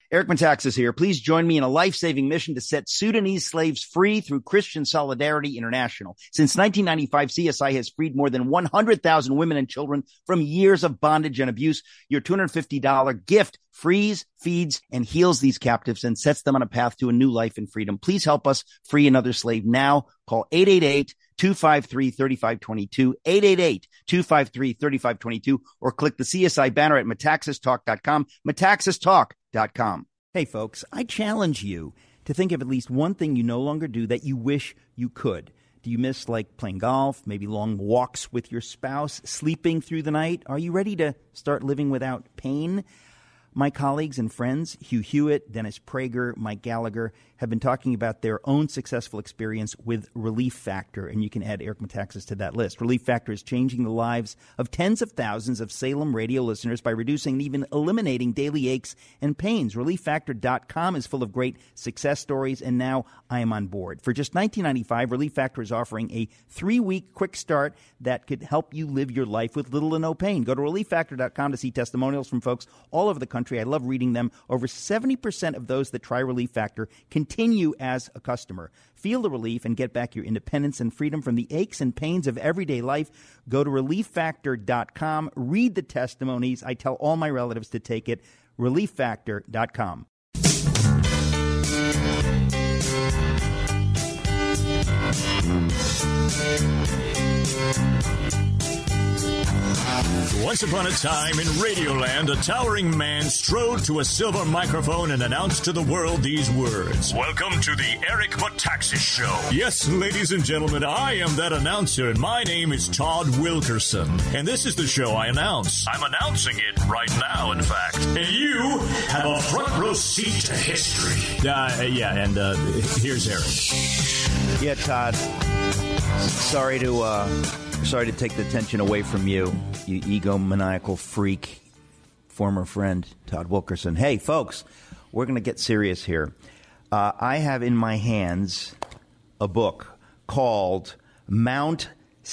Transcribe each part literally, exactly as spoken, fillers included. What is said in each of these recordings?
Eric Metaxas here. Please join me in a life-saving mission to set Sudanese slaves free through Christian Solidarity International. Since nineteen ninety-five, C S I has freed more than one hundred thousand women and children from years of bondage and abuse. Your two hundred fifty dollars gift frees, feeds, and heals these captives and sets them on a path to a new life in freedom. Please help us free another slave now. Call eight eight eight, two five three, three five two two, eight eight eight, two five three, three five two two, or click the C S I banner at metaxas talk dot com, metaxas talk dot com. Hey, folks, I challenge you to think of at least one thing you no longer do that you wish you could. Do you miss, like, playing golf, maybe long walks with your spouse, sleeping through the night? Are you ready to start living without pain? My colleagues and friends, Hugh Hewitt, Dennis Prager, Mike Gallagher, have been talking about their own successful experience with Relief Factor, and you can add Eric Metaxas to that list. Relief Factor is changing the lives of tens of thousands of Salem radio listeners by reducing and even eliminating daily aches and pains. relief factor dot com is full of great success stories, and now I am on board. For just nineteen ninety-five dollars, Relief Factor is offering a three-week quick start that could help you live your life with little to no pain. Go to relief factor dot com to see testimonials from folks all over the country. I love reading them. Over seventy percent of those that try Relief Factor continue as a customer. Feel the relief and get back your independence and freedom from the aches and pains of everyday life. Go to relief factor dot com. Read the testimonies. I tell all my relatives to take it. relief factor dot com. Once upon a time in Radioland, a towering man strode to a silver microphone and announced to the world these words. Welcome to the Eric Metaxas Show. Yes, ladies and gentlemen, I am that announcer, and my name is Todd Wilkerson. And this is the show I announce. I'm announcing it right now, in fact. And you have a front row seat to history. Uh, yeah, and uh, here's Eric. Yeah, Todd. Sorry to... Uh... Sorry to take the attention away from you, you egomaniacal freak, former friend, Todd Wilkerson. Hey, folks, we're going to get serious here. Uh, I have in my hands a book called Mount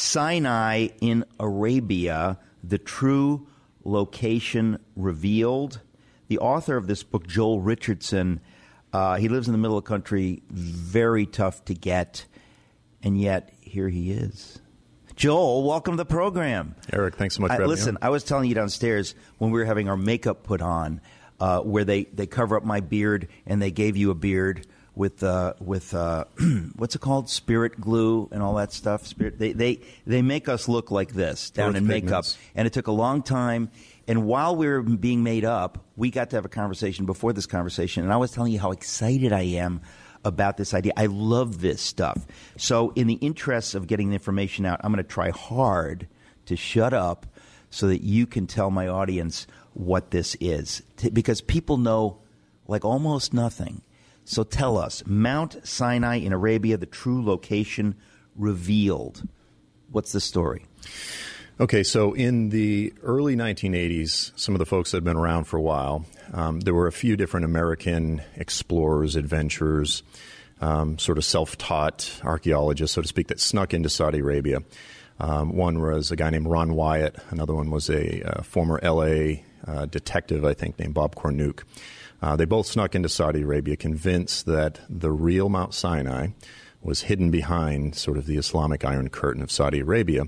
Sinai in Arabia, The True Location Revealed. The author of this book, Joel Richardson, uh, he lives in the middle of the country, very tough to get, and yet here he is. Joel, welcome to the program. Eric, thanks so much for uh, having Listen, me. I was telling you downstairs when we were having our makeup put on, uh, where they, they cover up my beard and they gave you a beard with uh, with uh, what's it called, spirit glue and all that stuff. Spirit, they they they make us look like this down Earth in makeup, pigments. And it took a long time. And while we were being made up, we got to have a conversation before this conversation, and I was telling you how excited I am about this idea. I love this stuff. So in the interests of getting the information out, I'm going to try hard to shut up so that you can tell my audience what this is. T- because people know like almost nothing. So tell us, Mount Sinai in Arabia, the true location revealed. What's the story? Okay, so in the early nineteen eighties, some of the folks that had been around for a while, um, there were a few different American explorers, adventurers, um, sort of self-taught archaeologists, so to speak, that snuck into Saudi Arabia. Um, one was a guy named Ron Wyatt. Another one was a uh, former L A uh, detective, I think, named Bob Cornuke. Uh, they both snuck into Saudi Arabia, convinced that the real Mount Sinai was hidden behind sort of the Islamic Iron Curtain of Saudi Arabia.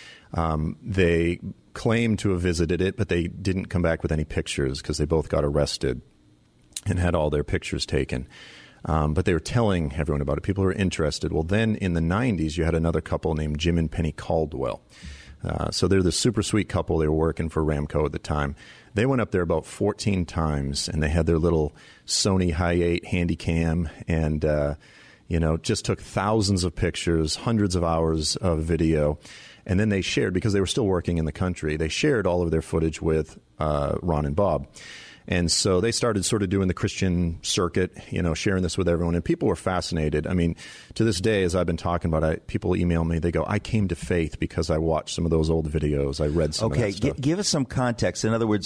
Um, they claimed to have visited it, but they didn't come back with any pictures because they both got arrested and had all their pictures taken. Um, but they were telling everyone about it. People were interested. Well, then in the nineties, you had another couple named Jim and Penny Caldwell. Uh, so they're the super sweet couple. They were working for Ramco at the time. They went up there about fourteen times, and they had their little Sony Hi eight Handycam and, uh, you know, just took thousands of pictures, hundreds of hours of video. And then they shared, because they were still working in the country, they shared all of their footage with uh, Ron and Bob. And so they started sort of doing the Christian circuit, you know, sharing this with everyone. And people were fascinated. I mean, to this day, as I've been talking about it, people email me. They go, I came to faith because I watched some of those old videos. I read some okay, of that stuff. G- give us some context. In other words,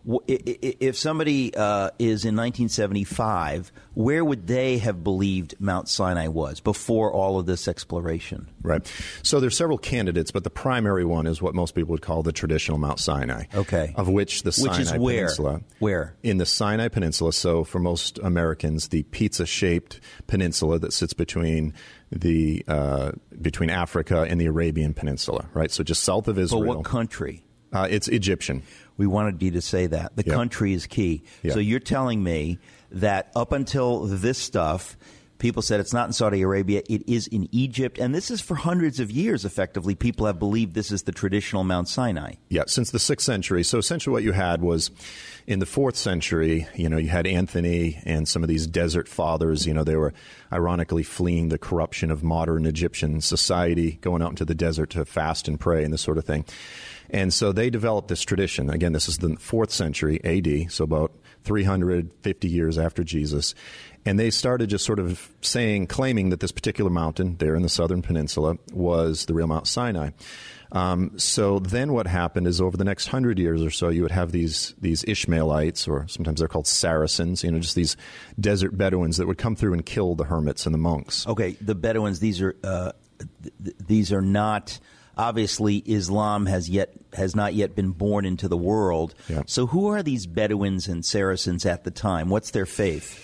if somebody uh, is in nineteen seventy-five, where would they have believed Mount Sinai was before all of this exploration? Right. So there's several candidates, but the primary one is what most people would call the traditional Mount Sinai. Okay. Of which the which Sinai is where? Peninsula. Where? In the Sinai Peninsula. So for most Americans, the pizza-shaped peninsula that sits between the uh, between Africa and the Arabian Peninsula. Right. So just south of Israel. But what country? Uh, it's Egyptian. We wanted you to say that. The yep. country is key. Yep. So you're telling me that up until this stuff, people said it's not in Saudi Arabia, it is in Egypt. And this is for hundreds of years, effectively. People have believed this is the traditional Mount Sinai. Yeah, since the sixth century. So essentially what you had was in the fourth century, you know, you had Anthony and some of these desert fathers. You know, they were ironically fleeing the corruption of modern Egyptian society, going out into the desert to fast and pray and this sort of thing. And so they developed this tradition. Again, this is the fourth century A D, so about three hundred fifty years after Jesus. And they started just sort of saying, claiming that this particular mountain there in the southern peninsula was the real Mount Sinai. Um, so then what happened is over the next hundred years or so, you would have these these Ishmaelites, or sometimes they're called Saracens, you know, just these desert Bedouins that would come through and kill the hermits and the monks. Okay, the Bedouins, these are uh, th- these are not... Obviously, Islam has yet has not yet been born into the world. Yeah. So who are these Bedouins and Saracens at the time? What's their faith?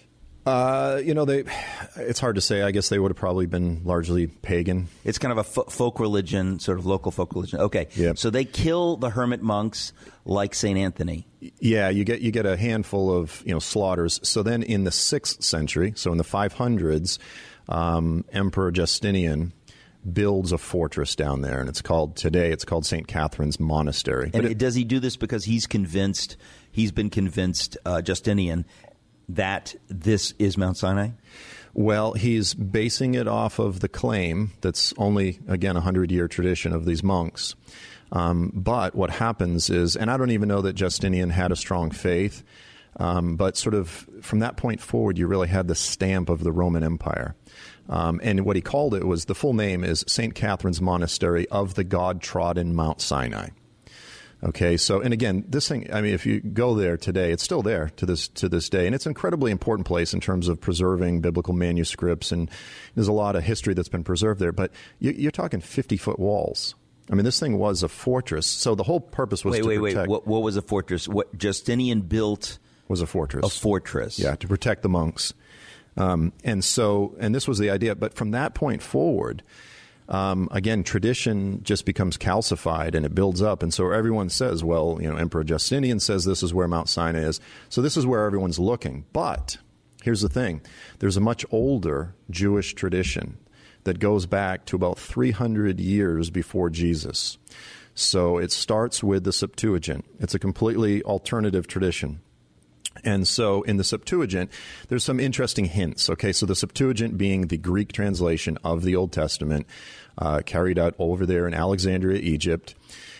Uh, you know, they. It's hard to say. I guess they would have probably been largely pagan. It's kind of a fo- folk religion, sort of local folk religion. Okay. Yeah. So they kill the hermit monks like Saint Anthony. Yeah, you get you get a handful of, you know, slaughters. So then in the sixth century, so in the five hundreds, um, Emperor Justinian builds a fortress down there, and it's called today it's called Saint Catherine's Monastery. And but it, does he do this because he's convinced he's been convinced uh, Justinian that this is Mount Sinai? Well, he's basing it off of the claim that's only, again, a hundred-year tradition of these monks. Um, but what happens is, and I don't even know that Justinian had a strong faith, um, but sort of from that point forward, you really had the stamp of the Roman Empire. Um, and what he called it was, the full name is Saint Catherine's Monastery of the God-trodden Mount Sinai. Okay, so, and again, this thing, I mean, if you go there today, it's still there to this to this day, and it's an incredibly important place in terms of preserving biblical manuscripts, and there's a lot of history that's been preserved there, but you, you're talking fifty-foot walls. I mean, this thing was a fortress, so the whole purpose was wait, to wait, protect... Wait, wait, what, what was a fortress? What Justinian built... Was a fortress. A fortress. Yeah, to protect the monks. Um, and so, and this was the idea, but from that point forward, um, again, tradition just becomes calcified and it builds up. And so everyone says, well, you know, Emperor Justinian says this is where Mount Sinai is. So this is where everyone's looking. But here's the thing. There's a much older Jewish tradition that goes back to about three hundred years before Jesus. So it starts with the Septuagint. It's a completely alternative tradition. And so in the Septuagint, there's some interesting hints. Okay, so the Septuagint being the Greek translation of the Old Testament, uh, carried out over there in Alexandria, Egypt.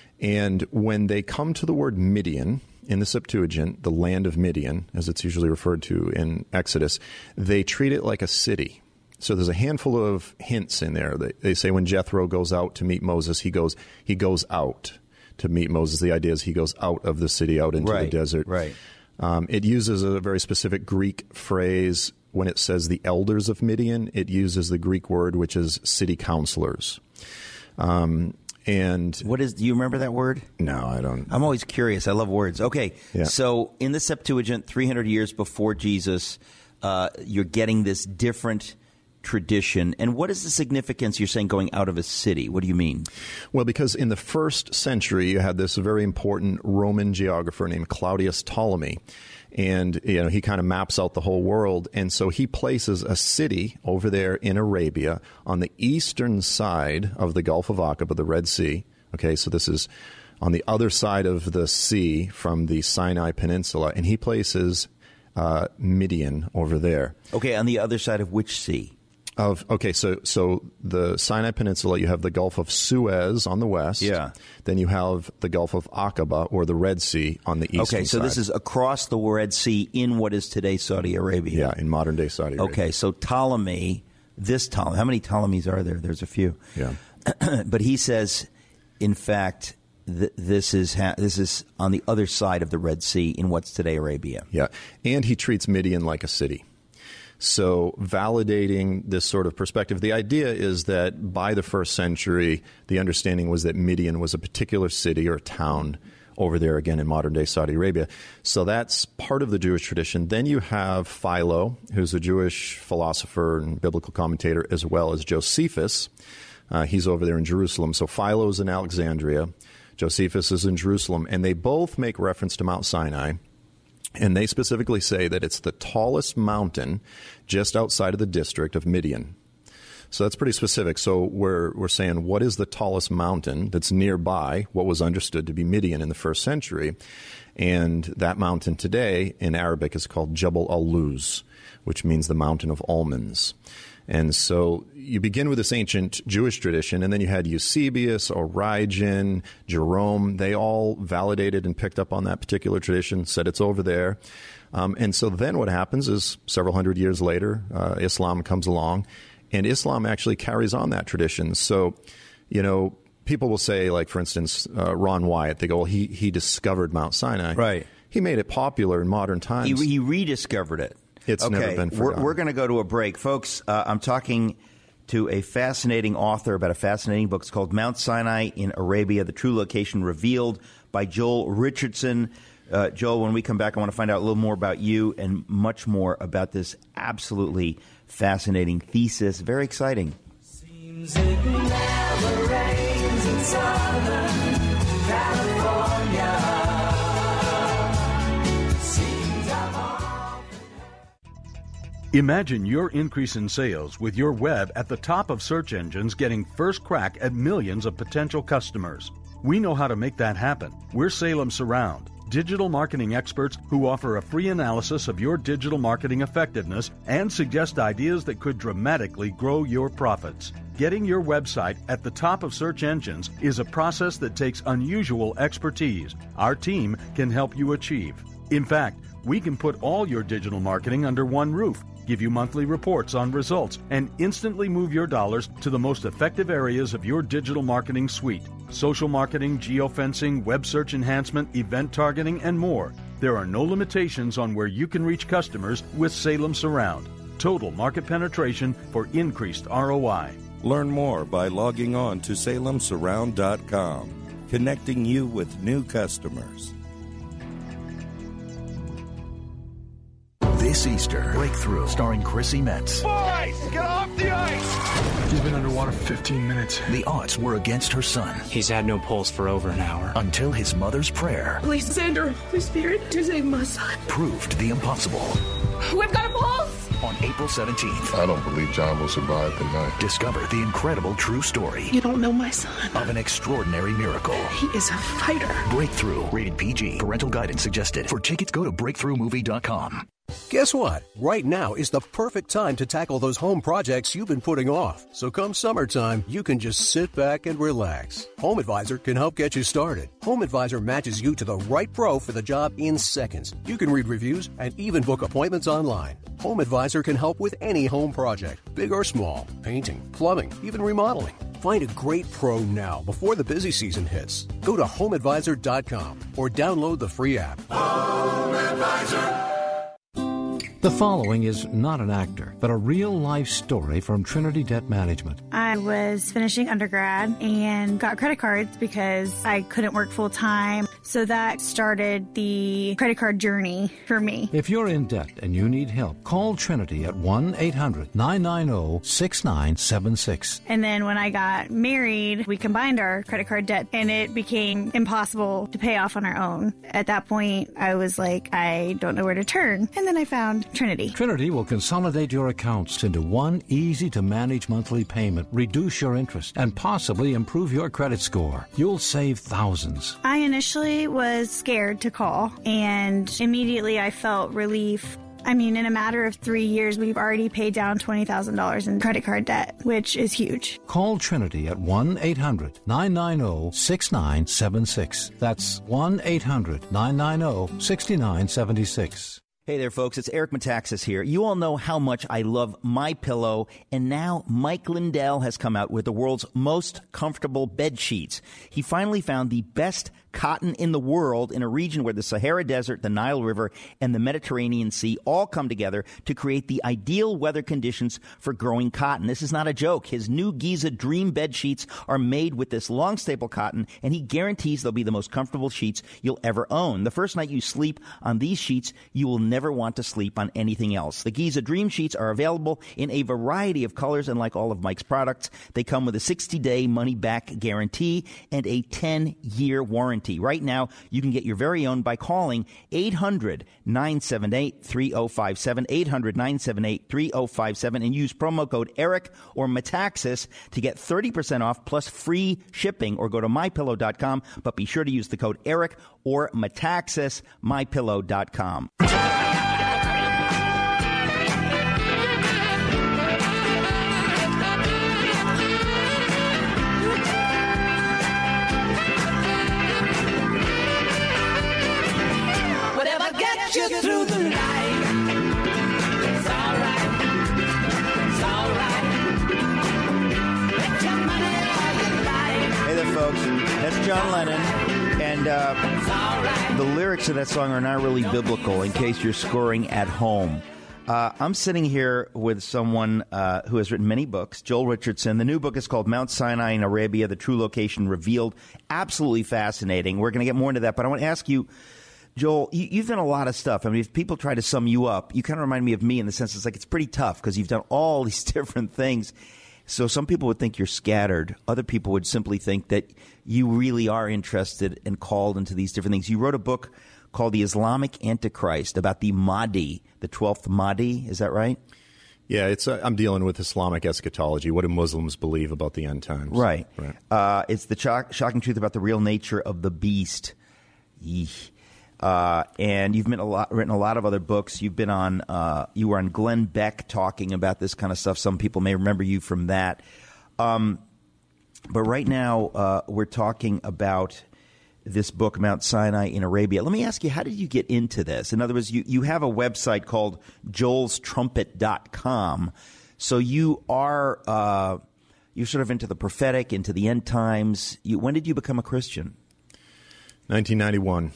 And when they come to the word Midian in the Septuagint, the land of Midian, as it's usually referred to in Exodus, they treat it like a city. So there's a handful of hints in there. They, they say when Jethro goes out to meet Moses, he goes he goes out to meet Moses. The idea is he goes out of the city, out into right, the desert. Right. Um, it uses a very specific Greek phrase when it says the elders of Midian. It uses the Greek word, which is city councilors. Um, and what is? Do you remember that word? No, I don't. I'm always curious. I love words. Okay, yeah. So in the Septuagint, three hundred years before Jesus, uh, you're getting this different tradition. And what is the significance, you're saying, going out of a city? What do you mean? Well, because in the first century, you had this very important Roman geographer named Claudius Ptolemy. And, you know, he kind of maps out the whole world. And so he places a city over there in Arabia on the eastern side of the Gulf of Aqaba, the Red Sea. Okay, so this is on the other side of the sea from the Sinai Peninsula. And he places uh, Midian over there. Okay, on the other side of which sea? Of okay, so so the Sinai Peninsula, you have the Gulf of Suez on the west. Yeah. Then you have the Gulf of Aqaba, or the Red Sea, on the eastern side. Okay, so side. this is across the Red Sea in what is today Saudi Arabia. Yeah, in modern-day Saudi Arabia. Okay, so Ptolemy, this Ptolemy, how many Ptolemies are there? There's a few. Yeah. But he says, in fact, th- this is ha- this is on the other side of the Red Sea in what's today Arabia. Yeah, and he treats Midian like a city. So validating this sort of perspective, the idea is that by the first century, the understanding was that Midian was a particular city or town over there, again, in modern-day Saudi Arabia. So that's part of the Jewish tradition. Then you have Philo, who's a Jewish philosopher and biblical commentator, as well as Josephus. Uh, he's over there in Jerusalem. So Philo is in Alexandria. Josephus is in Jerusalem. And they both make reference to Mount Sinai. And they specifically say that it's the tallest mountain just outside of the district of Midian. So that's pretty specific. So we're we're saying, what is the tallest mountain that's nearby what was understood to be Midian in the first century? And that mountain today in Arabic is called Jabal al-Luz, which means the mountain of almonds. And so you begin with this ancient Jewish tradition, and then you had Eusebius, Origen, Jerome. They all validated and picked up on that particular tradition, said it's over there. Um, and so then what happens is several hundred years later, uh, Islam comes along, and Islam actually carries on that tradition. So, you know, people will say, like, for instance, uh, Ron Wyatt, they go, well, he, he discovered Mount Sinai. Right. He made it popular in modern times. He, he rediscovered it. It's okay, never been forgotten. We're, we're going to go to a break. Folks, uh, I'm talking to a fascinating author about a fascinating book. It's called Mount Sinai in Arabia, The True Location Revealed by Joel Richardson. Uh, Joel, when we come back, I want to find out a little more about you and much more about this absolutely fascinating thesis. Very exciting. Seems it never rains in Southern California. Imagine your increase in sales with your web at the top of search engines, getting first crack at millions of potential customers. We know how to make that happen. We're Salem Surround, digital marketing experts who offer a free analysis of your digital marketing effectiveness and suggest ideas that could dramatically grow your profits. Getting your website at the top of search engines is a process that takes unusual expertise. Our team can help you achieve. In fact, we can put all your digital marketing under one roof, give you monthly reports on results, and instantly move your dollars to the most effective areas of your digital marketing suite: social marketing, geofencing, web search enhancement, event targeting, and more. There are no limitations on where you can reach customers with Salem Surround. Total market penetration for increased R O I. Learn more by logging on to salem surround dot com, connecting you with new customers. This Easter, Breakthrough, starring Chrissy Metz. Boys, get off the ice! He's been underwater for fifteen minutes. The odds were against her son. He's had no pulse for over an hour. Until his mother's prayer. Please send her, Holy Spirit, to save my son. Proved the impossible. We've got a pulse! On April seventeenth. I don't believe John will survive the night. Discover the incredible true story. You don't know my son. Of an extraordinary miracle. He is a fighter. Breakthrough. Rated P G. Parental guidance suggested. For tickets, go to breakthrough movie dot com. Guess what? Right now is the perfect time to tackle those home projects you've been putting off. So come summertime, you can just sit back and relax. Home Advisor can help get you started. Home Advisor matches you to the right pro for the job in seconds. You can read reviews and even book appointments online. Home Advisor can help with any home project, big or small, painting, plumbing, even remodeling. Find a great pro now before the busy season hits. Go to home advisor dot com or download the free app. Home Advisor. The following is not an actor, but a real-life story from Trinity Debt Management. I was finishing undergrad and got credit cards because I couldn't work full-time. So that started the credit card journey for me. If you're in debt and you need help, call Trinity at one eight hundred nine nine zero six nine seven six. And then when I got married, we combined our credit card debt, and it became impossible to pay off on our own. At that point, I was like, I don't know where to turn. And then I found Trinity. Trinity will consolidate your accounts into one easy-to-manage monthly payment, reduce your interest, and possibly improve your credit score. You'll save thousands. I initially was scared to call, and immediately I felt relief. I mean, in a matter of three years, we've already paid down twenty thousand dollars in credit card debt, which is huge. Call Trinity at one eight hundred nine nine zero six nine seven six. That's one eight hundred nine nine zero six nine seven six. Hey there, folks. It's Eric Metaxas here. You all know how much I love MyPillow, and now Mike Lindell has come out with the world's most comfortable bed sheets. He finally found the best cotton in the world in a region where the Sahara Desert, the Nile River, and the Mediterranean Sea all come together to create the ideal weather conditions for growing cotton. This is not a joke. His new Giza Dream bed sheets are made with this long staple cotton, and he guarantees they'll be the most comfortable sheets you'll ever own. The first night you sleep on these sheets, you will never want to sleep on anything else. The Giza Dream sheets are available in a variety of colors, and like all of Mike's products, they come with a sixty-day money-back guarantee and a ten-year warranty. Right now, you can get your very own by calling eight hundred, nine seven eight, three oh five seven, eight hundred, nine seven eight, three oh five seven, and use promo code Eric or Metaxas to get thirty percent off plus free shipping, or go to my pillow dot com, but be sure to use the code Eric or Metaxas, my pillow dot com. You through the night. It's alright. It's alright. Get your money all you like. Hey there, folks. That's John Lennon. And uh, the lyrics of that song are not really biblical, in case you're scoring at home. Uh, I'm sitting here with someone uh, who has written many books, Joel Richardson. The new book is called Mount Sinai in Arabia, The True Location Revealed. Absolutely fascinating. We're going to get more into that, but I want to ask you, Joel, you, you've done a lot of stuff. I mean, if people try to sum you up, you kind of remind me of me in the sense it's like it's pretty tough because you've done all these different things. So some people would think you're scattered. Other people would simply think that you really are interested and called into these different things. You wrote a book called The Islamic Antichrist about the Mahdi, the twelfth Mahdi. Is that right? Yeah, it's uh, I'm dealing with Islamic eschatology. What do Muslims believe about the end times? Right. right. Uh, it's the shock, shocking truth about the real nature of the beast. Yeesh. Uh, and you've been a lot, written a lot of other books. You've been on, uh, you were on Glenn Beck talking about this kind of stuff. Some people may remember you from that. Um, but right now, uh, we're talking about this book, Mount Sinai in Arabia. Let me ask you, how did you get into this? In other words, you, you have a website called joels trumpet dot com. So you are, uh, you're sort of into the prophetic, into the end times. You, when did you become a Christian? nineteen ninety-one.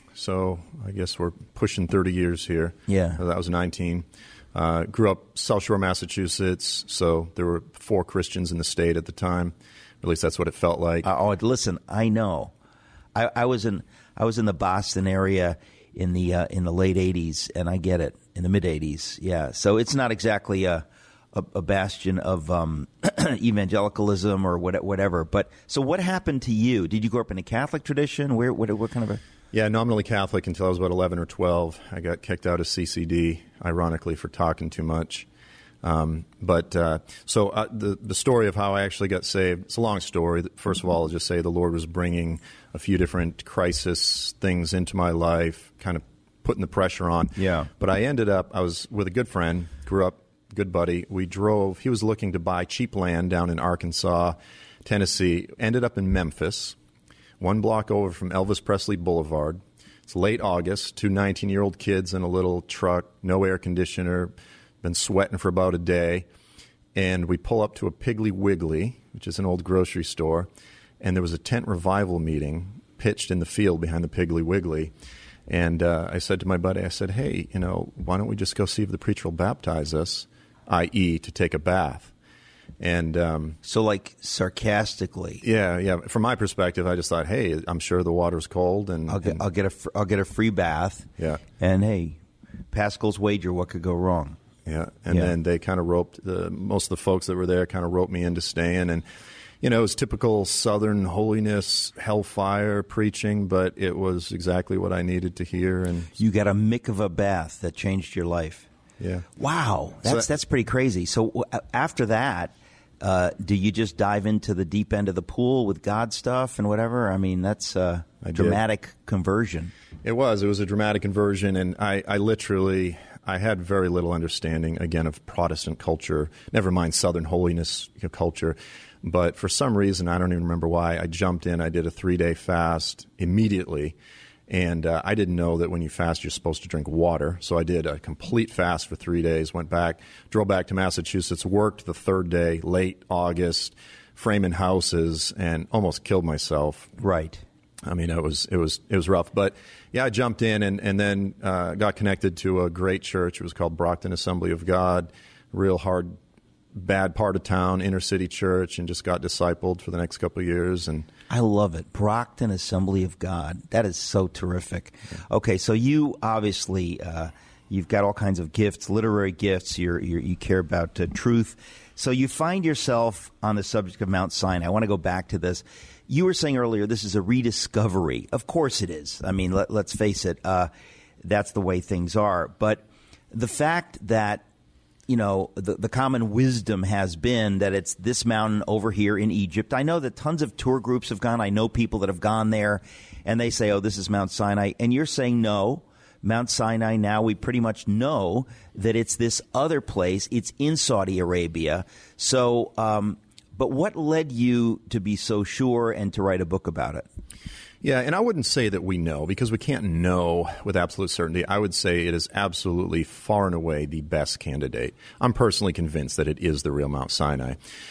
So I guess we're pushing thirty years here. Yeah. That was nineteen. Uh, grew up South Shore, Massachusetts, so there were four Christians in the state at the time. At least that's what it felt like. Uh, oh, listen, I know. I, I was in I was in the Boston area in the uh, in the late eighties, and I get it, in the mid eighties. Yeah, so it's not exactly a a, a bastion of um, evangelicalism or what, whatever. But so, what happened to you? Did you grow up in a Catholic tradition? Where what, what kind of a Yeah, nominally Catholic until I was about eleven or twelve. I got kicked out of C C D, ironically, for talking too much. Um, but uh, so uh, the the story of how I actually got saved, it's a long story. First of all, I'll just say the Lord was bringing a few different crisis things into my life, kind of putting the pressure on. Yeah. But I ended up, I was with a good friend, grew up, good buddy. We drove, he was looking to buy cheap land down in Arkansas, Tennessee, ended up in Memphis, one block over from Elvis Presley Boulevard. It's late August, two nineteen-year-old kids in a little truck, no air conditioner, been sweating for about a day. And we pull up to a Piggly Wiggly, which is an old grocery store, and there was a tent revival meeting pitched in the field behind the Piggly Wiggly. And uh, I said to my buddy, I said, hey, you know, why don't we just go see if the preacher will baptize us, that is to take a bath. And um, so, like, sarcastically, yeah, yeah. From my perspective, I just thought, hey, I'm sure the water's cold, and I'll get, and, I'll get a, fr- I'll get a free bath. Yeah, and hey, Pascal's wager, what could go wrong? Yeah, and yeah. then they kind of roped the most of the folks that were there, kind of roped me into staying, and you know, it was typical Southern holiness, hellfire preaching, but it was exactly what I needed to hear. And you got a mikvah bath that changed your life. Yeah. Wow, that's so that, that's pretty crazy. So uh, after that. Uh, do you just dive into the deep end of the pool with God stuff and whatever? I mean, that's uh, a dramatic did. conversion. It was. It was a dramatic conversion, and I, I literally, I had very little understanding, again, of Protestant culture, never mind Southern holiness culture. But for some reason, I don't even remember why, I jumped in, I did a three-day fast immediately, And uh, I didn't know that when you fast, you're supposed to drink water. So I did a complete fast for three days, went back, drove back to Massachusetts, worked the third day, late August, framing houses, and almost killed myself. Right. I mean, it was it was it was rough. But, yeah, I jumped in and, and then uh, got connected to a great church. It was called Brockton Assembly of God, real hard, bad part of town, inner city church, and just got discipled for the next couple of years. And I love it. Brockton Assembly of God. That is so terrific. Okay, so you obviously, uh, you've got all kinds of gifts, literary gifts. You're, you're, you care about uh, truth. So you find yourself on the subject of Mount Sinai. I want to go back to this. You were saying earlier this is a rediscovery. Of course it is. I mean, let, let's face it. Uh, that's the way things are. But the fact that you know, the, the common wisdom has been that it's this mountain over here in Egypt. I know that tons of tour groups have gone. I know people that have gone there, and they say, oh, this is Mount Sinai. And you're saying, no, Mount Sinai now, we pretty much know that it's this other place. It's in Saudi Arabia. So, um, but what led you to be so sure and to write a book about it? Yeah, and I wouldn't say that we know, because we can't know with absolute certainty. I would say it is absolutely far and away the best candidate. I'm personally convinced that it is the real Mount Sinai.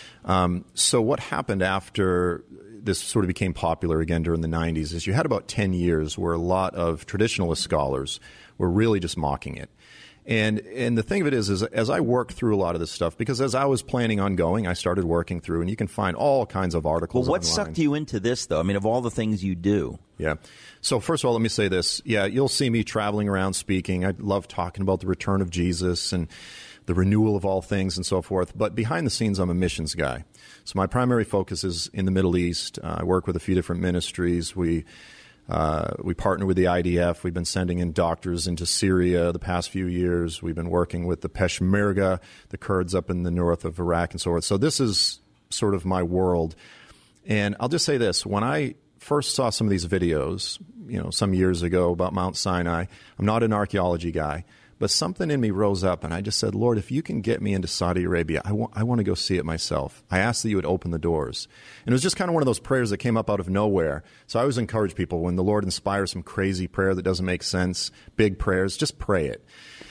Um, so what happened after this sort of became popular again during the nineties is you had about ten years where a lot of traditionalist scholars were really just mocking it. And and the thing of it is, is as I worked through a lot of this stuff, because as I was planning on going, I started working through, and you can find all kinds of articles Well, what online. sucked you into this, though? I mean, of all the things you do. Yeah. So first of all, let me say this. Yeah, you'll see me traveling around speaking. I love talking about the return of Jesus and the renewal of all things and so forth. But behind the scenes, I'm a missions guy. So my primary focus is in the Middle East. Uh, I work with a few different ministries. We Uh, we partner with the I D F. We've been sending in doctors into Syria the past few years. We've been working with the Peshmerga, the Kurds up in the north of Iraq and so forth. So this is sort of my world. And I'll just say this. When I first saw some of these videos, you know, some years ago about Mount Sinai, I'm not an archaeology guy, but something in me rose up, and I just said, Lord, if you can get me into Saudi Arabia, I, wa- I want to go see it myself. I asked that you would open the doors. And it was just kind of one of those prayers that came up out of nowhere. So I always encourage people, when the Lord inspires some crazy prayer that doesn't make sense, big prayers, just pray it.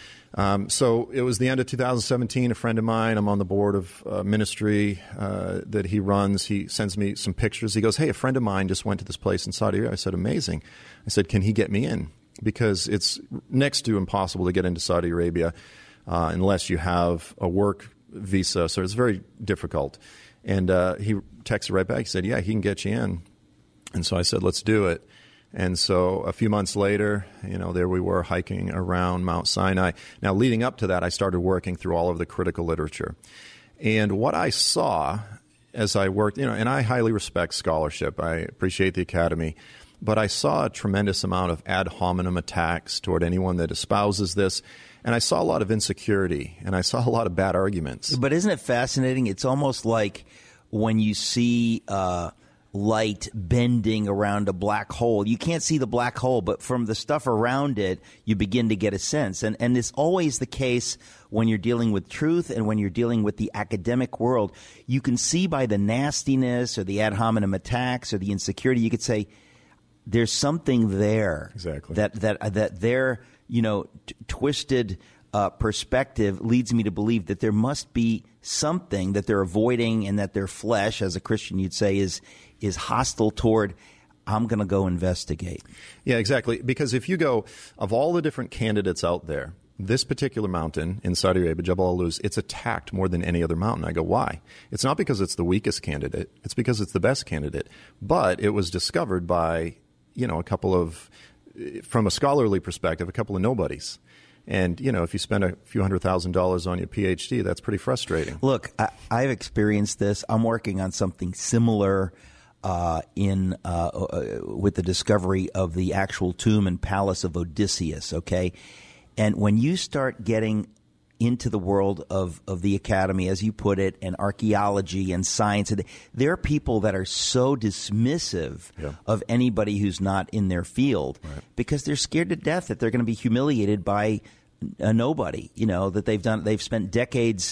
Um, so it was the end of two thousand seventeen. A friend of mine, I'm on the board of a ministry uh, that he runs. He sends me some pictures. He goes, hey, a friend of mine just went to this place in Saudi Arabia. I said, amazing. I said, can he get me in? Because it's next to impossible to get into Saudi Arabia uh, unless you have a work visa. So it's very difficult. And uh, he texted right back. He said, yeah, he can get you in. And so I said, let's do it. And so a few months later, you know, there we were hiking around Mount Sinai. Now, leading up to that, I started working through all of the critical literature. And what I saw as I worked, you know, and I highly respect scholarship. I appreciate the academy. But I saw a tremendous amount of ad hominem attacks toward anyone that espouses this. And I saw a lot of insecurity, and I saw a lot of bad arguments. But isn't it fascinating? It's almost like when you see uh, light bending around a black hole. You can't see the black hole, but from the stuff around it, you begin to get a sense. And, and it's always the case when you're dealing with truth and when you're dealing with the academic world. You can see by the nastiness or the ad hominem attacks or the insecurity, you could say, there's something there. Exactly. That that that their you know t- twisted uh, perspective leads me to believe that there must be something that they're avoiding, and that their flesh, as a Christian, you'd say, is is hostile toward. I'm going to go investigate. Yeah, exactly. Because if you go, of all the different candidates out there, this particular mountain in Saudi Arabia, Jabal al-Luz, it's attacked more than any other mountain. I go, why? It's not because it's the weakest candidate. It's because it's the best candidate. But it was discovered by, you know, a couple of, from a scholarly perspective, a couple of nobodies. And, you know, if you spend a few hundred thousand dollars on your P H D, that's pretty frustrating. Look, I, I've experienced this. I'm working on something similar uh, in uh, uh, with the discovery of the actual tomb and palace of Odysseus, okay? And when you start getting into the world of, of the academy, as you put it, and archaeology and science, there are people that are so dismissive yeah. of anybody who's not in their field right. because they're scared to death that they're going to be humiliated by a nobody, you know, that they've done, they've spent decades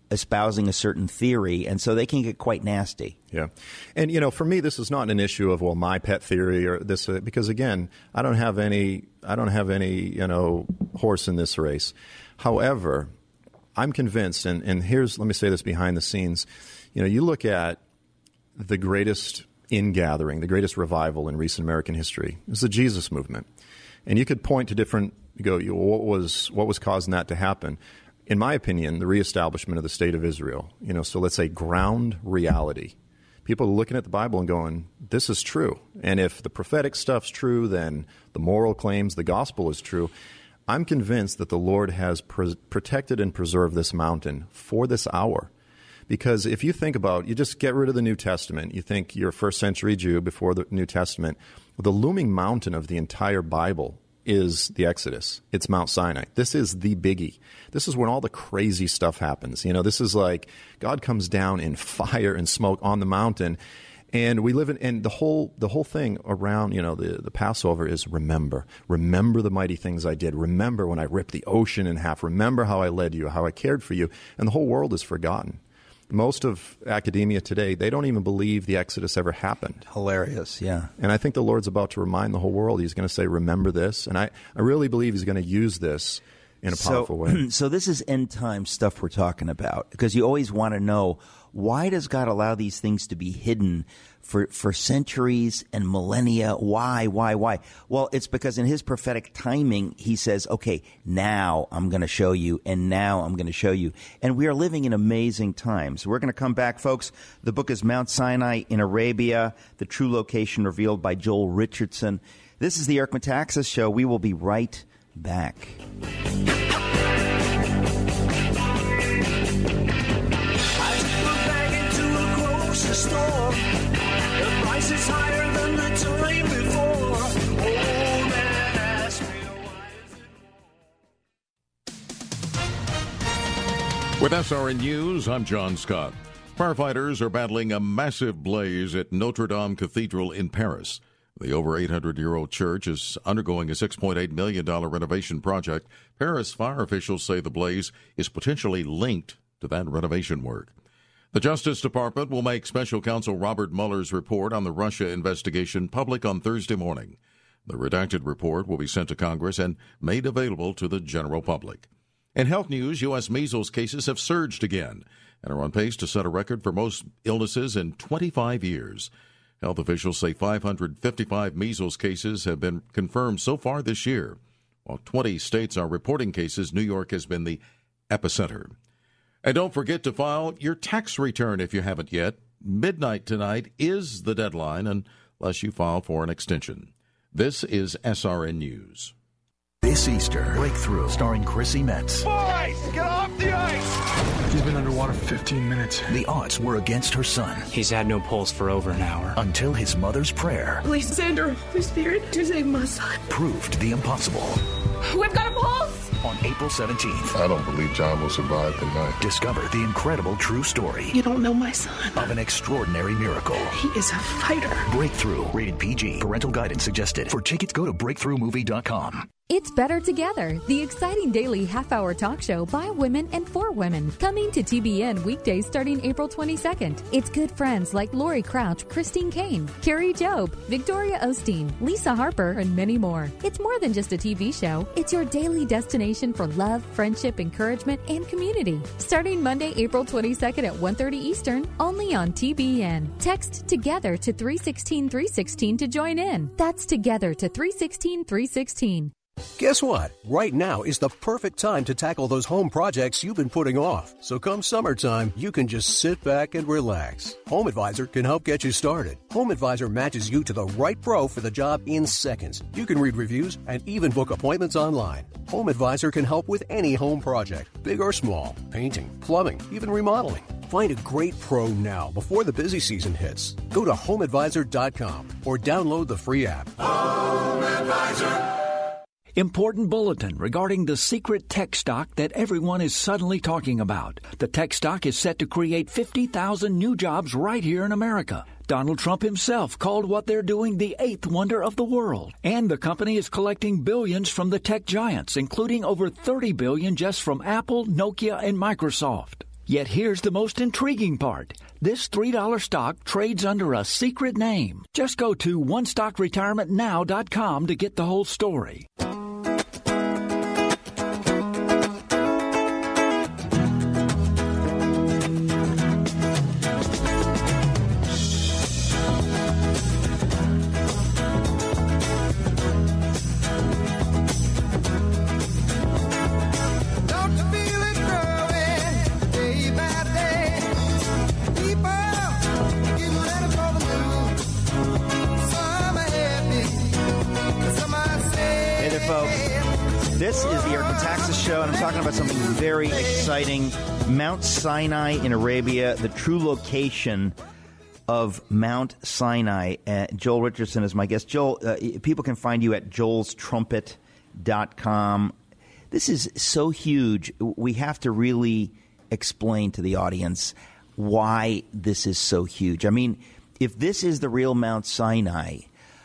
espousing a certain theory, and so they can get quite nasty. Yeah. And, you know, for me, this is not an issue of, well, my pet theory or this, uh, because, again, I don't have any, I don't have any, you know, horse in this race. However, I'm convinced, and, and here's, let me say this behind the scenes, you know, you look at the greatest ingathering, the greatest revival in recent American history is the Jesus movement. And you could point to different, you go, you, what was what was causing that to happen? In my opinion, the reestablishment of the state of Israel. You know, so let's say ground reality. People are looking at the Bible and going, this is true. And if the prophetic stuff's true, then the moral claims, the gospel is true. I'm convinced that the Lord has pre- protected and preserved this mountain for this hour. Because if you think about, you just get rid of the New Testament, you think you're a first century Jew before the New Testament, the looming mountain of the entire Bible is the Exodus. It's Mount Sinai. This is the biggie. This is when all the crazy stuff happens. You know, this is like God comes down in fire and smoke on the mountain. And we live in, and the whole the whole thing around, you know, the, the Passover is remember. Remember the mighty things I did. Remember when I ripped the ocean in half. Remember how I led you, how I cared for you. And the whole world is forgotten. Most of academia today, they don't even believe the Exodus ever happened. Hilarious, yeah. And I think the Lord's about to remind the whole world. He's going to say, remember this. And I, I really believe he's going to use this in a powerful so, way. So this is end time stuff we're talking about, because you always want to know, why does God allow these things to be hidden for, for centuries and millennia? Why, why, why? Well, it's because in his prophetic timing, he says, okay, now I'm going to show you, and now I'm going to show you. And we are living in amazing times. We're going to come back, folks. The book is Mount Sinai in Arabia, the true location revealed by Joel Richardson. This is the Eric Metaxas Show. We will be right back. Store. The price is higher than the time before. Oh, man, ask me why is it... With S R N News, I'm John Scott. Firefighters are battling a massive blaze at Notre Dame Cathedral in Paris. The over eight hundred year old church is undergoing a six point eight million dollars renovation project. Paris fire officials say the blaze is potentially linked to that renovation work. The Justice Department will make Special Counsel Robert Mueller's report on the Russia investigation public on Thursday morning. The redacted report will be sent to Congress and made available to the general public. In health news, U S measles cases have surged again and are on pace to set a record for most illnesses in twenty-five years. Health officials say five hundred fifty-five measles cases have been confirmed so far this year. While twenty states are reporting cases, New York has been the epicenter. And don't forget to file your tax return if you haven't yet. Midnight tonight is the deadline unless you file for an extension. This is S R N News. This Easter, Breakthrough, starring Chrissy Metz. Boys, get off the ice! She's been underwater for fifteen minutes. The odds were against her son. He's had no pulse for over an hour. Until his mother's prayer. Please send her, Holy Spirit, to save my son. Proved the impossible. We've got a pulse! On April seventeenth. I don't believe John will survive the night. Discover the incredible true story. You don't know my son. Of an extraordinary miracle. He is a fighter. Breakthrough. Rated P G. Parental guidance suggested. For tickets, go to breakthrough movie dot com. It's Better Together, the exciting daily half-hour talk show by women and for women. Coming to T B N weekdays starting April twenty-second. It's good friends like Lori Crouch, Christine Kane, Carrie Job, Victoria Osteen, Lisa Harper, and many more. It's more than just a T V show. It's your daily destination for love, friendship, encouragement, and community. Starting Monday, April twenty-second at one thirty Eastern, only on T B N. Text TOGETHER to three one six three one six to join in. That's TOGETHER to three one six three one six. Guess what? Right now is the perfect time to tackle those home projects you've been putting off. So come summertime, you can just sit back and relax. Home Advisor can help get you started. Home Advisor matches you to the right pro for the job in seconds. You can read reviews and even book appointments online. Home Advisor can help with any home project, big or small, painting, plumbing, even remodeling. Find a great pro now before the busy season hits. Go to home advisor dot com or download the free app. Home Advisor. Important bulletin regarding the secret tech stock that everyone is suddenly talking about. The tech stock is set to create fifty thousand new jobs right here in America. Donald Trump himself called what they're doing the eighth wonder of the world. And the company is collecting billions from the tech giants, including over thirty billion dollars just from Apple, Nokia, and Microsoft. Yet here's the most intriguing part. This three dollar stock trades under a secret name. Just go to one stock retirement now dot com to get the whole story. This is the Eric Metaxas Show, and I'm talking about something very exciting. Mount Sinai in Arabia, the true location of Mount Sinai. Uh, Joel Richardson is my guest. Joel, uh, people can find you at joels trumpet dot com. This is so huge. We have to really explain to the audience why this is so huge. I mean, if this is the real Mount Sinai,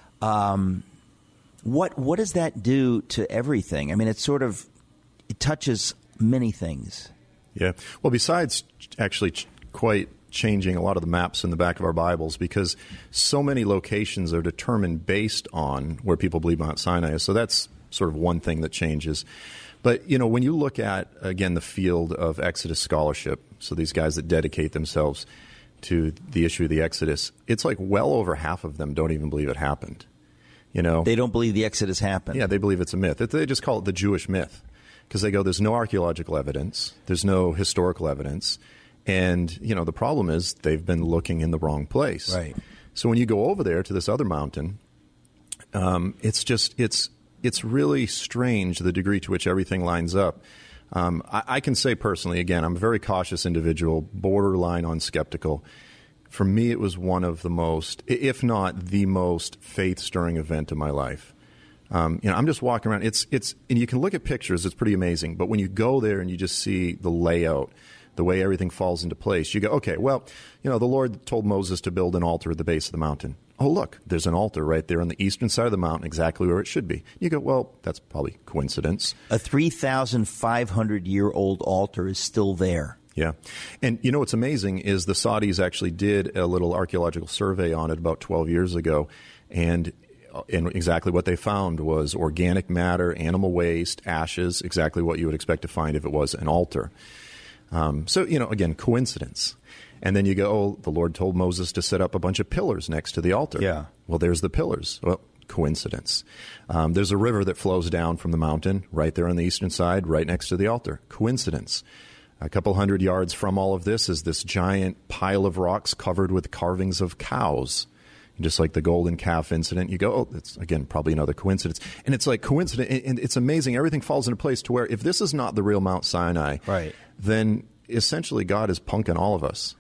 um, what what does that do to everything? I mean, it sort of it touches many things. Yeah. Well, besides actually ch- quite changing a lot of the maps in the back of our Bibles, because so many locations are determined based on where people believe Mount Sinai is. So that's sort of one thing that changes. But, you know, when you look at, again, the field of Exodus scholarship, so these guys that dedicate themselves to the issue of the Exodus, it's like well over half of them don't even believe it happened. You know, they don't believe the Exodus happened. Yeah, they believe it's a myth. They just call it the Jewish myth because they go, there's no archaeological evidence, there's no historical evidence, and, you know, the problem is they've been looking in the wrong place. Right. So when you go over there to this other mountain, um, it's just, it's it's really strange the degree to which everything lines up. Um, I, I can say personally, again, I'm a very cautious individual, borderline on skeptical. For me, it was one of the most, if not the most, faith-stirring event of my life. Um, you know, I'm just walking around. It's it's, and you can look at pictures. It's pretty amazing. But when you go there and you just see the layout, the way everything falls into place, you go, okay, well, you know, the Lord told Moses to build an altar at the base of the mountain. Oh, look, there's an altar right there on the eastern side of the mountain, exactly where it should be. You go, well, that's probably coincidence. A three thousand five hundred year old altar is still there. Yeah. And you know what's amazing is the Saudis actually did a little archaeological survey on it about twelve years ago, and and exactly what they found was organic matter, animal waste, ashes, exactly what you would expect to find if it was an altar. Um, so, you know, again, coincidence. And then you go, oh, the Lord told Moses to set up a bunch of pillars next to the altar. Yeah. Well, there's the pillars. Well, coincidence. Um, there's a river that flows down from the mountain right there on the eastern side, right next to the altar. Coincidence. A couple hundred yards from all of this is this giant pile of rocks covered with carvings of cows. And just like the golden calf incident, you go, oh, that's, again, probably another coincidence. And it's like coincidence, and it's amazing. Everything falls into place to where if this is not the real Mount Sinai, right, then essentially God is punking all of us.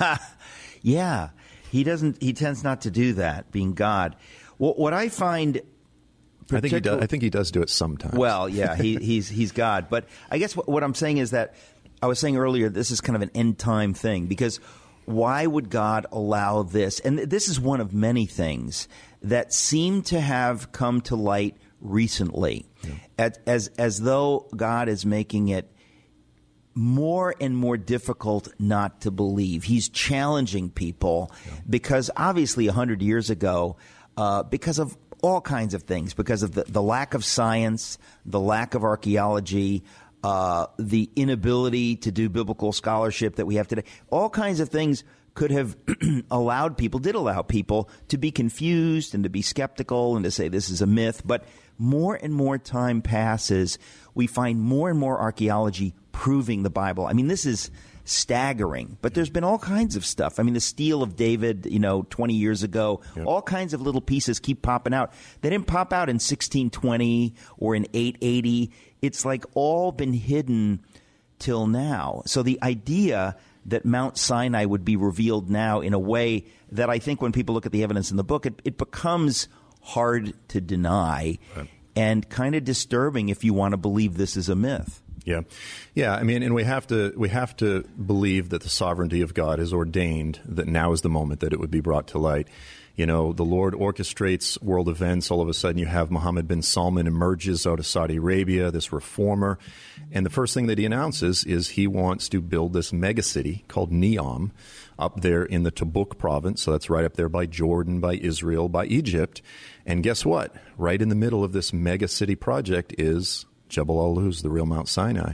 Yeah. He doesn't, he tends not to do that, being God. What, what I find... I think he does. I think he does do it sometimes. Well, yeah, he, he's he's God. But I guess what, what I'm saying is that I was saying earlier, this is kind of an end time thing, because why would God allow this? And this is one of many things that seem to have come to light recently, yeah. as, as as though God is making it more and more difficult not to believe. He's challenging people yeah. because obviously a hundred years ago, uh, because of all kinds of things, because of the, the lack of science, the lack of archaeology, uh, the inability to do biblical scholarship that we have today, all kinds of things could have allowed people, did allow people to be confused and to be skeptical and to say this is a myth. But more and more time passes, we find more and more archaeology proving the Bible. I mean, this is staggering, but there's been all kinds of stuff. I mean, the Stele of David, you know, twenty years ago, yep. all kinds of little pieces keep popping out. They didn't pop out in sixteen twenty or in eight eighty. It's like all been hidden till now. So the idea that Mount Sinai would be revealed now in a way that I think when people look at the evidence in the book, it, it becomes hard to deny right. and kind of disturbing if you want to believe this is a myth. Yeah. Yeah, I mean, and we have to we have to believe that the sovereignty of God has ordained that now is the moment that it would be brought to light. You know, the Lord orchestrates world events. All of a sudden you have Mohammed bin Salman emerges out of Saudi Arabia, this reformer. And the first thing that he announces is he wants to build this megacity called Neom up there in the Tabuk province. So that's right up there by Jordan, by Israel, by Egypt. And guess what? Right in the middle of this megacity project is Jebel al-Luz, the real Mount Sinai.